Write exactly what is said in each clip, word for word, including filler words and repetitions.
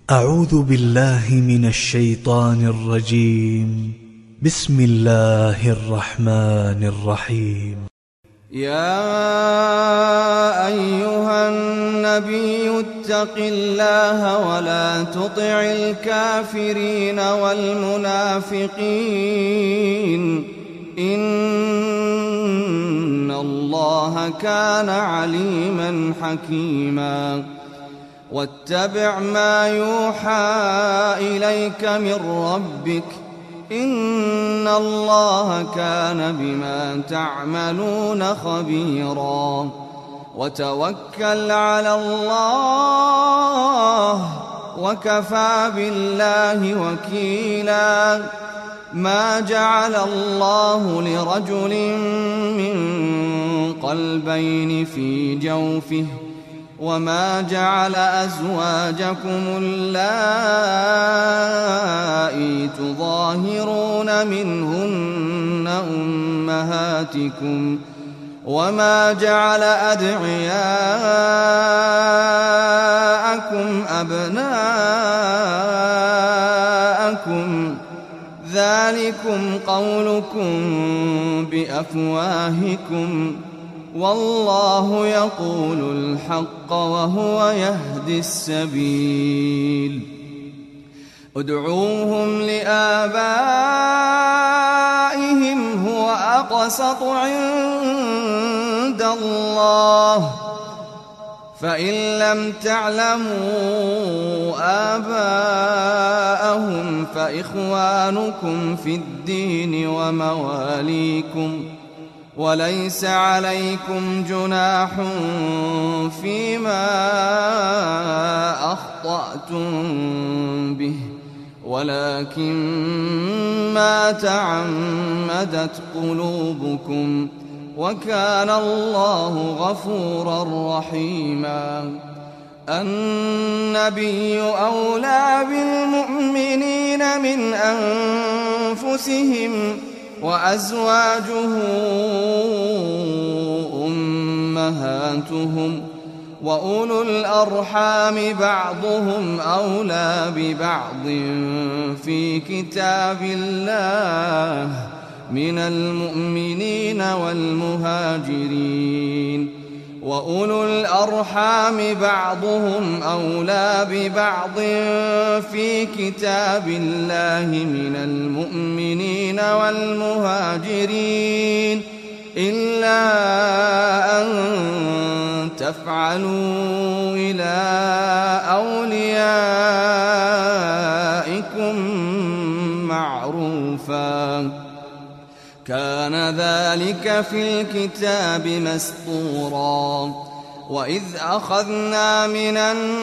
أعوذ بالله من الشيطان الرجيم. بسم الله الرحمن الرحيم. يا أيها النبي اتق الله ولا تطع الكافرين والمنافقين إن الله كان عليما حكيما. واتبع ما يوحى إليك من ربك إن الله كان بما تعملون خبيرا. وتوكل على الله وكفى بالله وكيلا. ما جعل الله لرجل من قلبين في جوفه وما جعل أزواجكم اللائي تظاهرون منهن أمهاتكم وما جعل أدعياءكم أبناءكم ذلكم قولكم بأفواهكم والله يقول الحق وهو يهدي السبيل. ادعوهم لآبائهم هو أقسط عند الله فإن لم تعلموا آباءهم فإخوانكم في الدين ومواليكم وليس عليكم جناح فيما أخطأتم به ولكن ما تعمدت قلوبكم وكان الله غفورا رحيما. النبي أولى بالمؤمنين من أنفسهم وأزواجه أمهاتهم وأولو الأرحام بعضهم أولى ببعض في كتاب الله من المؤمنين والمهاجرين وأولو الأرحام بعضهم أولى ببعض في كتاب الله من المؤمنين والمهاجرين إلا أن تفعلوا إلى أوليائكم معروفا كان ذلك في الكتاب مسطورا. وإذ أخذنا من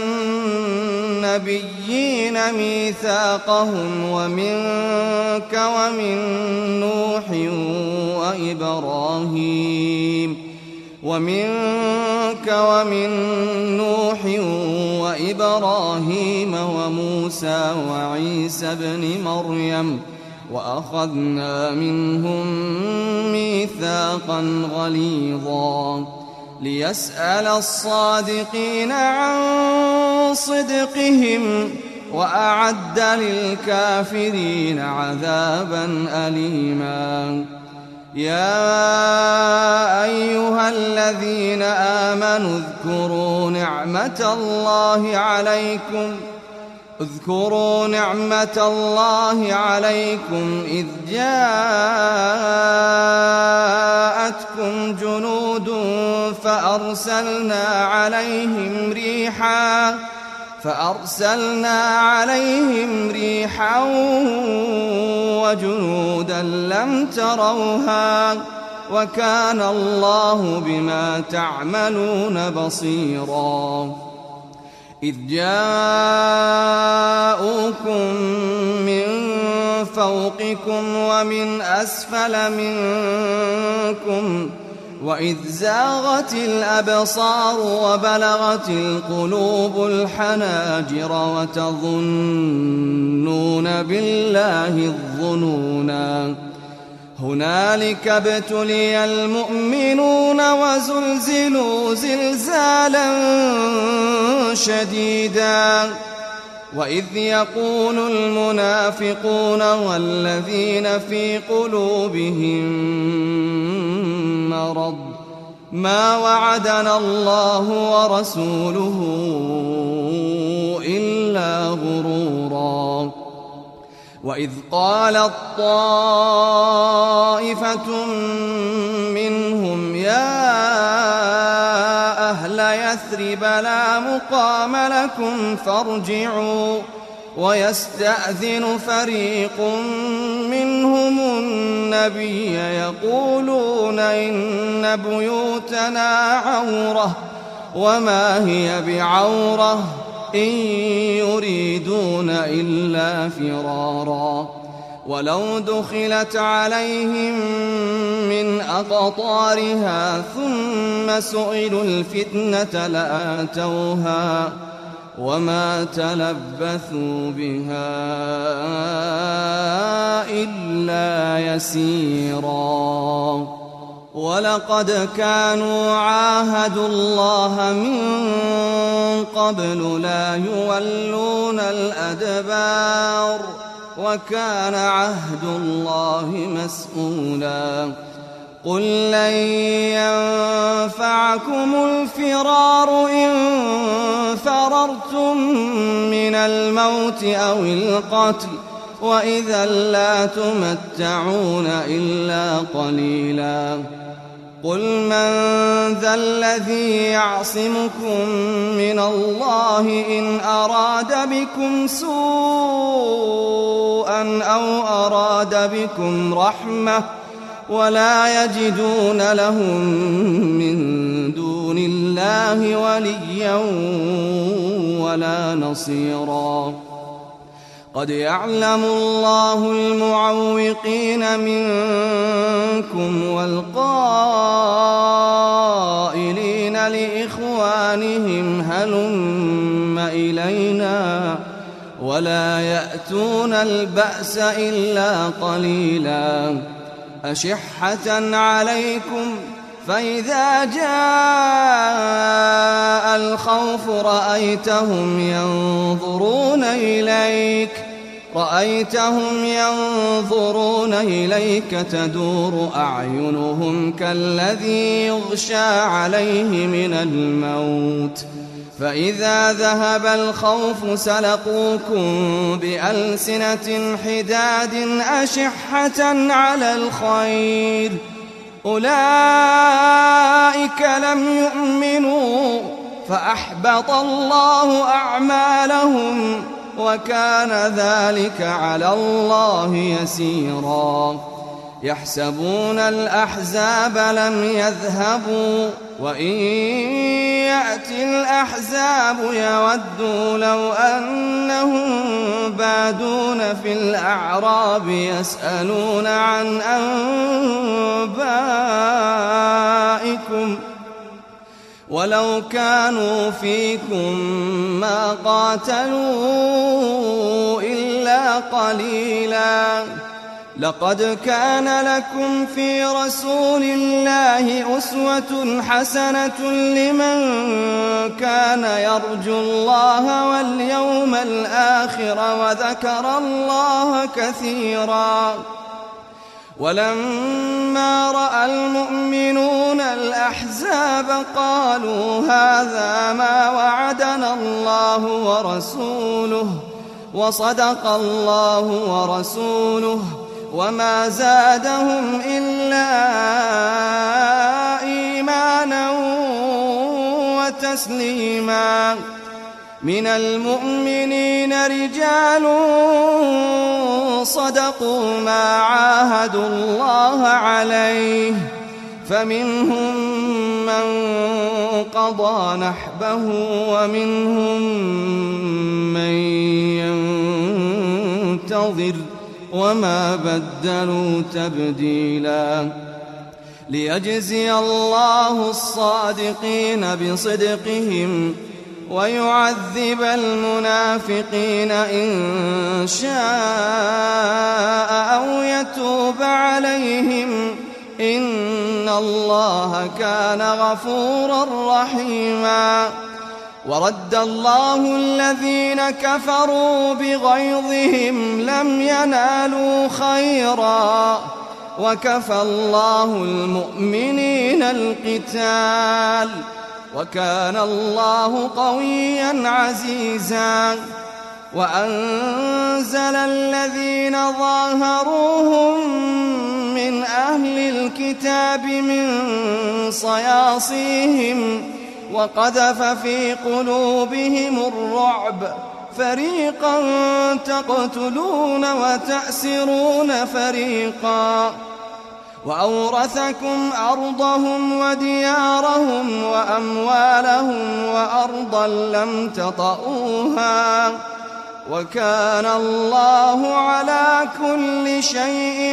النبيين ميثاقهم ومنك ومن نوح وإبراهيم ومنك ومن نوح وإبراهيم وموسى وعيسى ابن مريم وأخذنا منهم ميثاقا غليظا ليسأل الصادقين عن صدقهم وأعد للكافرين عذابا أليما. يا أيها الذين آمنوا اذكروا نعمة الله عليكم اذكروا نعمة الله عليكم إذ جاءتكم جنود فأرسلنا عليهم ريحا فأرسلنا عليهم ريحا وجنودا لم تروها وكان الله بما تعملون بصيرا. إذ جاءوكم من فوقكم ومن أسفل منكم وإذ زاغت الأبصار وبلغت القلوب الحناجر وتظنون بالله الظنونا هنالك ابتلي المؤمنون وزلزلوا زلزالا شديدا وإذ يقول المنافقون والذين في قلوبهم مرض ما وعدنا الله ورسوله إلا غرورا وإذ قالت طائفة منهم يا أهل يثرب لا مقام لكم فارجعوا ويستأذن فريق منهم النبي يقولون إن بيوتنا عورة وما هي بعورة إن يريدون إلا فرارا ولو دخلت عليهم من أقطارها ثم سئلوا الفتنة لآتوها وما تلبثوا بها إلا يسيرا ولقد كانوا عاهدوا الله من قبل لا يولون الأدبار وكان عهد الله مسؤولا قل لن ينفعكم الفرار إن فررتم من الموت أو القتل وإذا لا تمتعون إلا قليلا قل من ذا الذي يعصمكم من الله إن أراد بكم سوءا أو أراد بكم رحمة ولا يجدون لهم من دون الله وليا ولا نصيرا قد يعلم الله المعوقين منكم والقائلين لإخوانهم هلم إلينا ولا يأتون البأس إلا قليلا أشحة عليكم فإذا جاء الخوف رأيتهم ينظرون إليك رأيتهم ينظرون إليك تدور أعينهم كالذي يغشى عليه من الموت فإذا ذهب الخوف سلقوكم بألسنة حداد أشحة على الخير أولئك لم يؤمنوا فأحبط الله أعمالهم وكان ذلك على الله يسيرا يحسبون الأحزاب لم يذهبوا وإن يأتي الأحزاب يودوا لو أنهم بادون في الأعراب يسألون عن أنبائكم ولو كانوا فيكم ما قاتلوا إلا قليلا لقد كان لكم في رسول الله أسوة حسنة لمن كان يرجو الله واليوم الآخر وذكر الله كثيرا ولما رأى المؤمنون الأحزاب قالوا هذا ما وعدنا الله ورسوله وصدق الله ورسوله وما زادهم إلا إيمانا وتسليما من المؤمنين رجال صدقوا ما عاهدوا الله عليه فمنهم من قضى نحبه ومنهم من ينتظر وما بدلوا تبديلا ليجزي الله الصادقين بصدقهم ويعذب المنافقين إن شاء أو يتوب عليهم إن الله كان غفورا رحيما ورد الله الذين كفروا بغيظهم لم ينالوا خيرا وكفى الله المؤمنين القتال وكان الله قويا عزيزا وأنزل الذين ظاهروهم من أهل الكتاب من صياصيهم وقذف في قلوبهم الرعب فريقا تقتلون وتأسرون فريقا وأورثكم أرضهم وديارهم وأموالهم وأرضا لم تطئوها وكان الله على كل شيء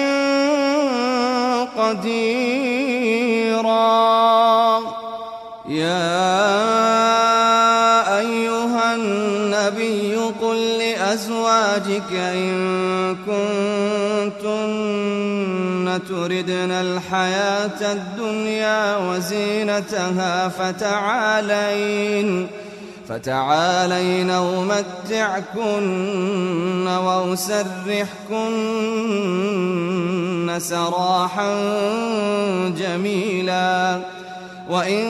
قديرا. يا أيها النبي قل لأزواجك إن كنتن تردن الحياة الدنيا وزينتها فتعالين فتعالين أمتعكن وأسرحكن سراحا جميلا وإن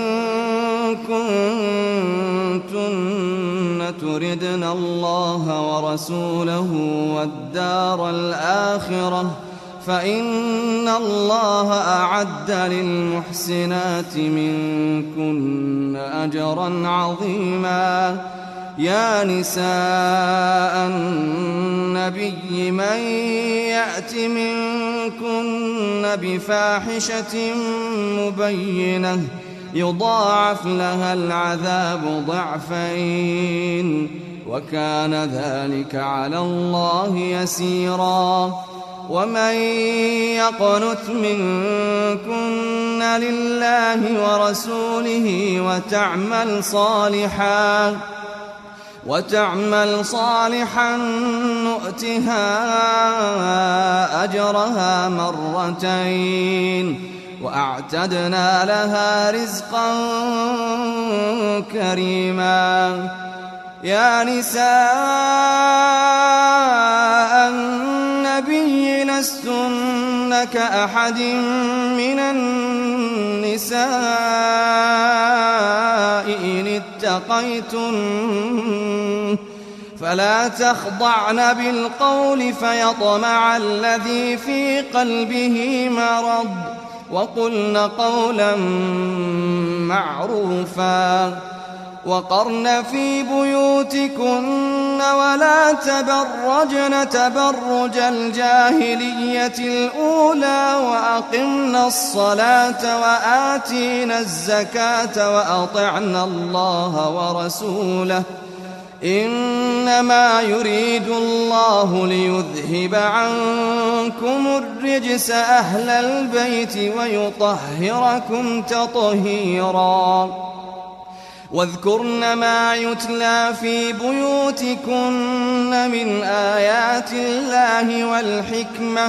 كنتن تردن الله ورسوله والدار الآخرة فإن الله أعد للمحسنات منكن أجرا عظيما. يا نساء النبي من يأت منكن بفاحشة مبينة يضاعف لها العذاب ضعفين وكان ذلك على الله يسيرا. ومن يقنت منكن لله ورسوله وتعمل صالحا وتعمل صالحا نؤتها أجرها مرتين وأعتدنا لها رزقا كريما. يا نساء النبي لستن كأحد من النساء إن اتقيتن فلا تخضعن بالقول فيطمع الذي في قلبه مرض وقلن قولا معروفا وقرن في بيوتكن ولا تبرجن تبرج الجاهلية الأولى وأقمنا الصلاة وآتينا الزكاة وأطعنا الله ورسوله إنما يريد الله ليذهب عنكم الرجس أهل البيت ويطهركم تطهيرا. واذكرن ما يتلى في بيوتكن من آيات الله والحكمة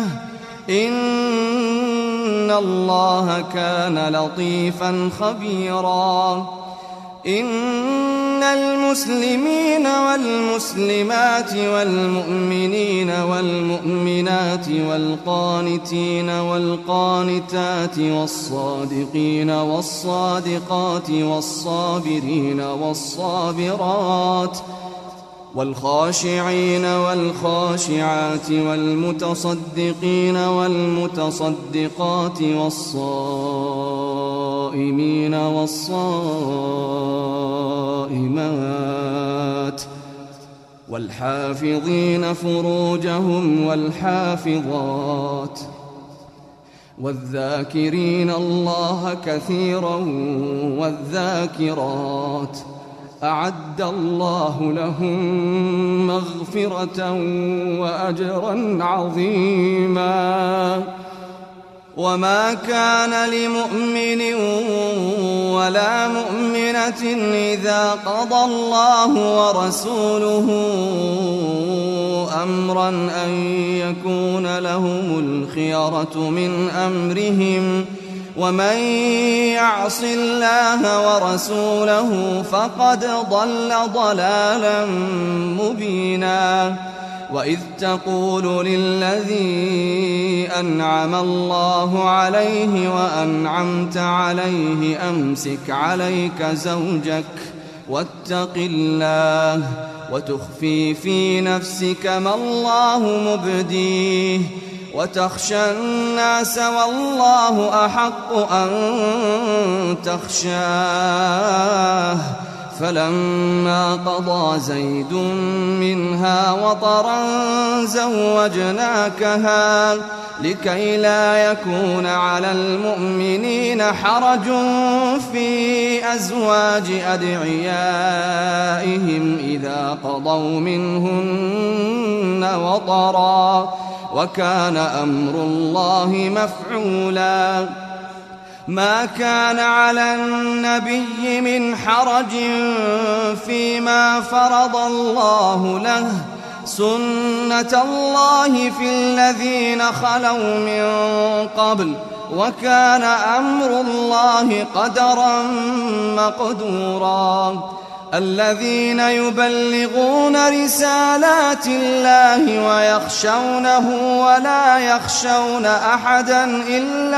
إن الله كان لطيفا خبيرا. إن المسلمين والمسلمات والمؤمنين والمؤمنات والقانتين والقانتات والصادقين والصادقات والصابرين والصابرات والخاشعين والخاشعات والمتصدقين والمتصدقات والصائمين والصائمات والحافظين فروجهم والحافظات والذاكرين الله كثيرا والذاكرات أعد الله لهم مغفرة وأجرا عظيما. وما كان لمؤمن ولا مؤمنة إذا قضى الله ورسوله أمرا أن يكون لهم الخيرة من أمرهم ومن يعص الله ورسوله فقد ضل ضلالا مبينا. وإذ تقول للذي أنعم الله عليه وأنعمت عليه أمسك عليك زوجك واتق الله وتخفي في نفسك ما الله مبديه وتخشى الناس والله أحق أن تخشاه. فلما قضى زيد منها وطرا زوجناكها لكي لا يكون على المؤمنين حرج في أزواج أدعيائهم إذا قضوا منهن وطرا وكان أمر الله مفعولا. ما كان على النبي من حرج فيما فرض الله له سنة الله في الذين خلوا من قبل وكان أمر الله قدرا مقدورا. الذين يبلغون رسالات الله ويخشونه ولا يخشون أحدا إلا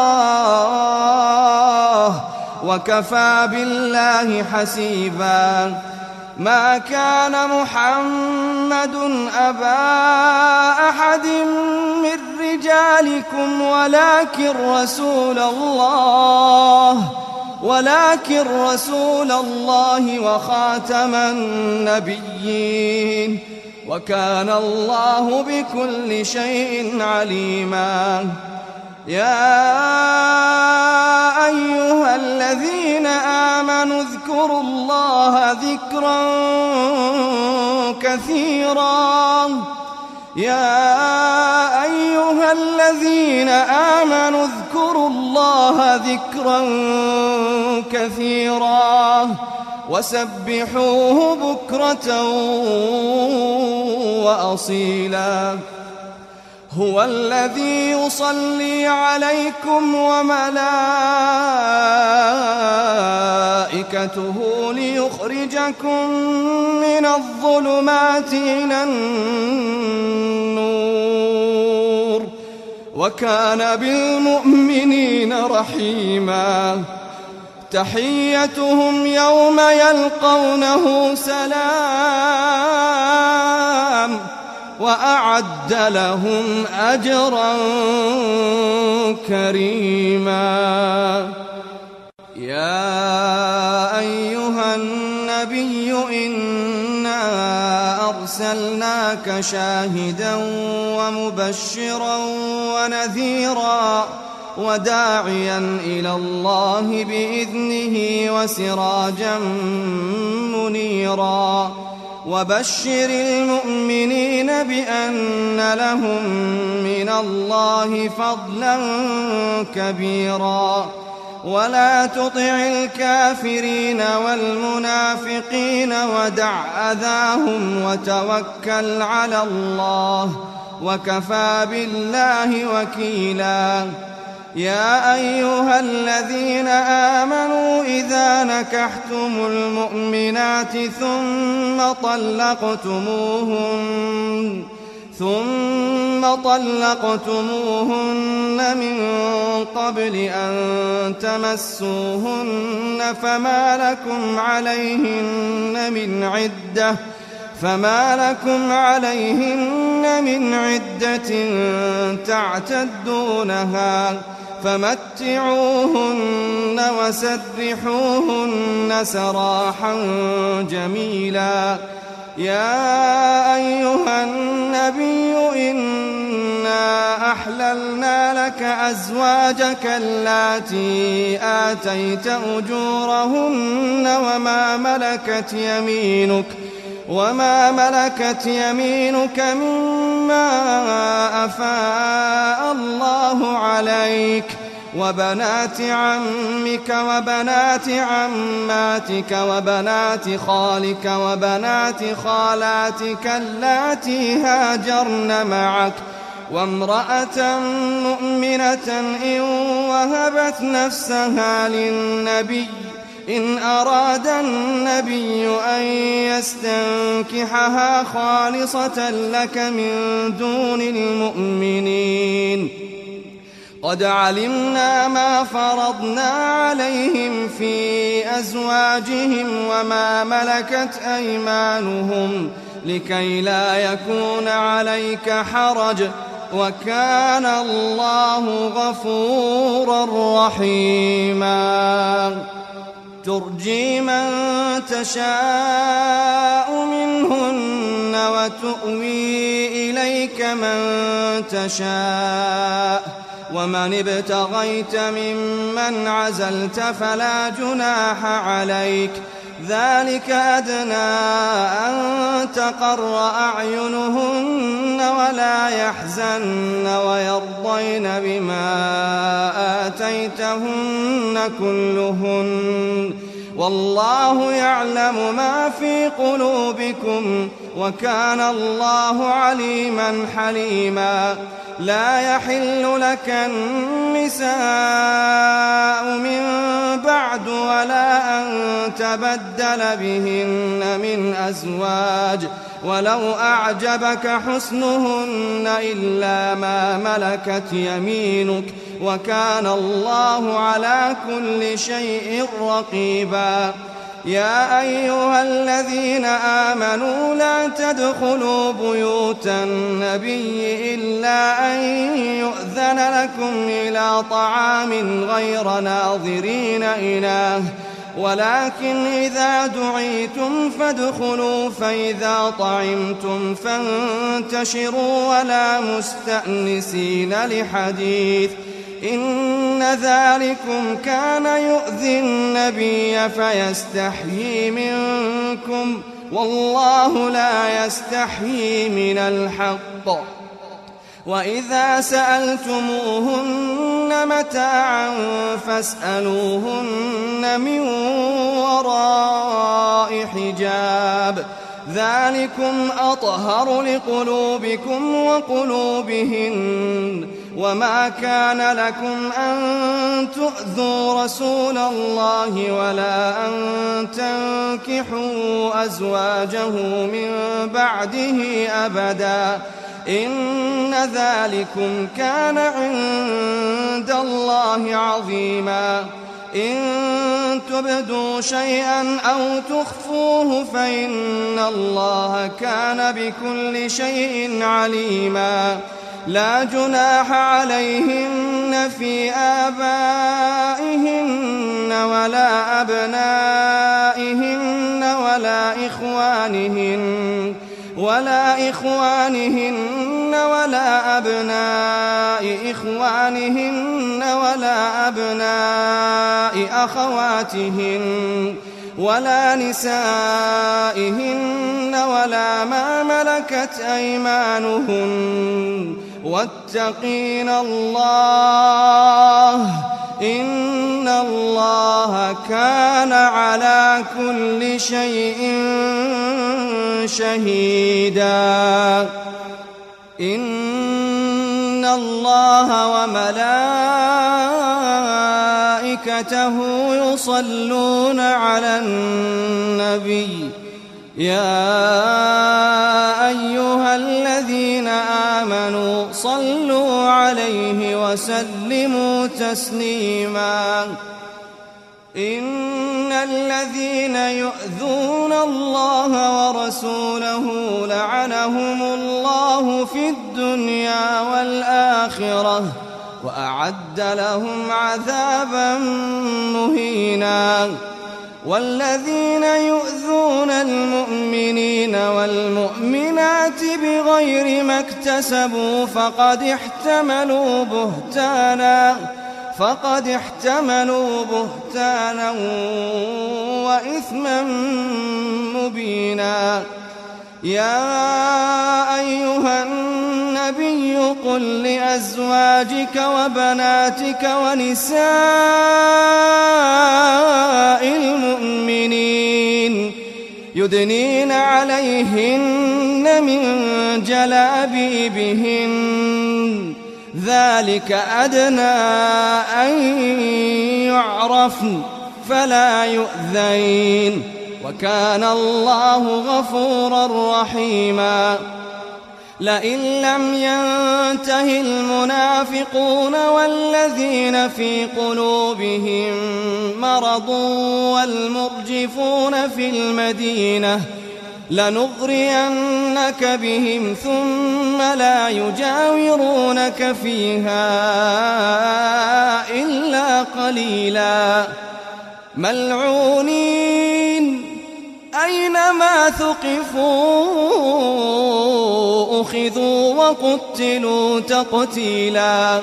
الله وكفى بالله حسيبا. ما كان محمد أبا أحد من رجالكم ولكن رسول الله ولكن رسول الله وخاتم النبيين وكان الله بكل شيء عليما. يا أيها الذين آمنوا اذكروا الله ذكرا كثيرا يا أيها الذين آمنوا اذكروا الله ذكرا كثيرا وسبحوه بكرة وأصيلا. هو الذي يصلي عليكم وملائكته ليخرجكم من الظلمات إلى النور وكان بالمؤمنين رحيما. تحيتهم يوم يلقونه سلام وأعد لهم أجرا كريما. يا أيها النبي إنا أرسلناك شاهدا ومبشرا ونذيرا وداعيا إلى الله بإذنه وسراجا منيرا. وبشر المؤمنين بأن لهم من الله فضلا كبيرا. ولا تطع الكافرين والمنافقين ودع أذاهم وتوكل على الله وكفى بالله وكيلا. يا أيها الذين آمنوا إذا نكحتم المؤمنات ثم طلقتموهن ثم طلقتموهن من قبل أن تمسوهن فما لكم عليهن من عدة فما لكم عليهن من عدة تعتدونها فمتعوهن وسرحوهن سراحا جميلا. يا أيها النبي إنا أحللنا لك أزواجك اللاتي آتيت أجورهن وما ملكت يمينك وما ملكت يمينك مما أفاء الله عليك وبنات عمك وبنات عماتك وبنات خالك وبنات خالاتك اللاتي هاجرن معك وامرأة مؤمنة إن وهبت نفسها للنبي إن أراد النبي أن يستنكحها خالصة لك من دون المؤمنين قد علمنا ما فرضنا عليهم في أزواجهم وما ملكت أيمانهم لكي لا يكون عليك حرج وكان الله غفورا رحيما ترجي من تشاء منهن وتؤوي إليك من تشاء ومن ابتغيت ممن عزلت فلا جناح عليك ذلك أدنى أن تقر أعينهن ولا يحزن ويرضين بما آتيتهن كلهن والله يعلم ما في قلوبكم وكان الله عليما حليما لا يحل لك النساء من بعد ولا أن تبدل بهن من أزواج ولو أعجبك حسنهن إلا ما ملكت يمينك وكان الله على كل شيء رقيبا يا أيها الذين آمنوا لا تدخلوا بيوت النبي إلا أن يؤذن لكم إلى طعام غير ناظرين إناه ولكن إذا دعيتم فادخلوا فإذا طعمتم فانتشروا ولا مستأنسين لحديث إن ذلكم كان يؤذي النبي فيستحيي منكم والله لا يستحيي من الحق وإذا سألتموهن متاعا فاسألوهن من وراء حجاب ذلكم أطهر لقلوبكم وقلوبهن وما كان لكم أن تؤذوا رسول الله ولا أن تنكحوا أزواجه من بعده أبدا إن ذلكم كان عند الله عظيما إن تبدوا شيئا أو تخفوه فإن الله كان بكل شيء عليما لا جناح عليهن في آبائهن ولا أبنائهن ولا إخوانهن ولا إخوانهن ولا أبناء إخوانهن ولا أبناء أخواتهن ولا نسائهن ولا ما ملكت أيمانهن واتقين الله إن الله كان على كل شيء شهيدا إن الله وملائكته يصلون على النبي يا أيها الذين آمنوا صلوا عليه وسلموا تسليما إن الذين يؤذون الله ورسوله لعنهم الله في الدنيا والآخرة وأعد لهم عذابا مهينا والذين يؤذون المؤمنين والمؤمنات بغير ما اكتسبوا فقد احتملوا بهتانا فقد احتملوا بهتانا وإثما مبينا يا أيها النبي قل لأزواجك وبناتك ونساء المؤمنين يدنين عليهن يضنين من جلابيبهن ذلك أدنى أن يعرفن فلا يؤذين وكان الله غفورا رحيما لئن لم ينته المنافقون والذين في قلوبهم مرض والمرجفون في المدينة لنغرينك بهم ثم لا يجاورونك فيها إلا قليلا ملعونين أينما ثقفوا أخذوا وقتلوا تقتيلا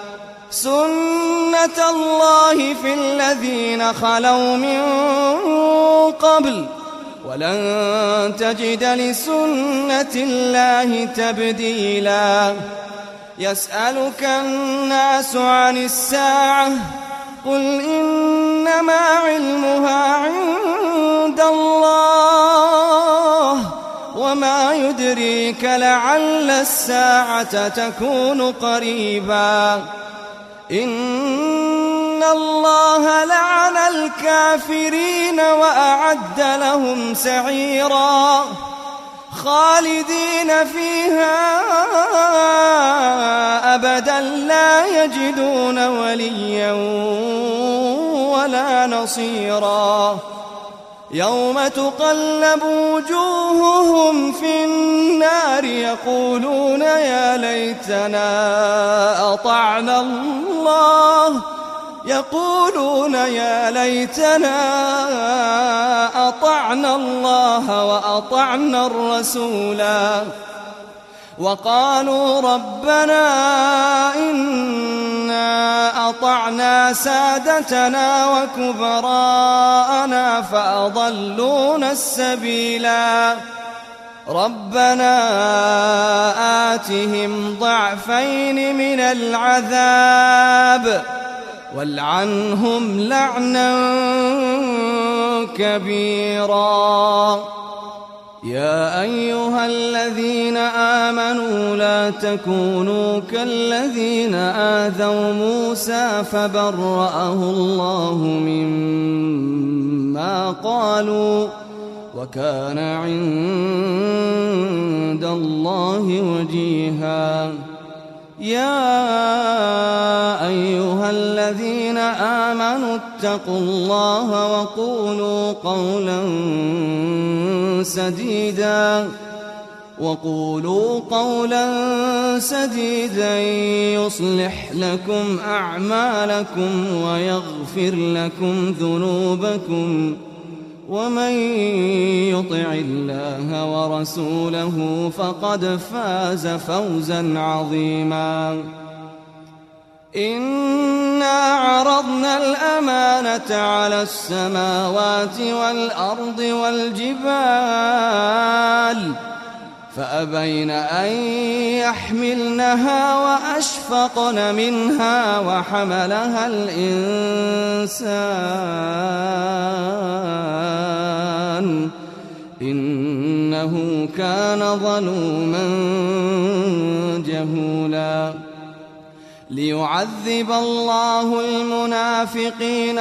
سنة الله في الذين خلوا من قبل ولن تجد لسنة الله تبديلا يسألك الناس عن الساعة قل إنما علمها عند الله وما يدريك لعل الساعة تكون قريبا إن الله لعن الكافرين وأعد لهم سعيرا خالدين فيها أبدا لا يجدون وليا ولا نصيرا يوم تقلب وجوههم في النار يقولون يا ليتنا أطعنا الله يقولون يا ليتنا أطعنا الله وأطعنا الرسولا وقالوا ربنا إنا أطعنا سادتنا وكبراءنا فأضلونا السبيلا ربنا آتهم ضعفين من العذاب والعنهم لعنا كبيرا يا أيها الذين آمنوا لا تكونوا كالذين آذوا موسى فبرأه الله مما قالوا وكان عند الله وجيها يا أيها الذين آمنوا اتقوا الله وقولوا قولا سديدا وقولوا قولا سديدا يصلح لكم أعمالكم ويغفر لكم ذنوبكم ومن يطع الله ورسوله فقد فاز فوزا عظيما إنا عرضنا الأمانة على السماوات والأرض والجبال فأبين أن يحملنها وأشفقن منها وحملها الإنسان إنه كان ظلوما جهولا ليعذب الله المنافقين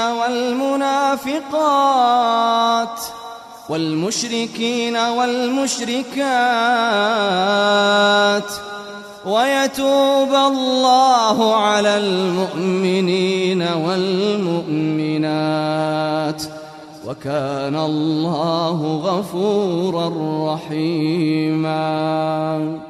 والمنافقات والمشركين والمشركات ويتوب الله على المؤمنين والمؤمنات وكان الله غفورا رحيما.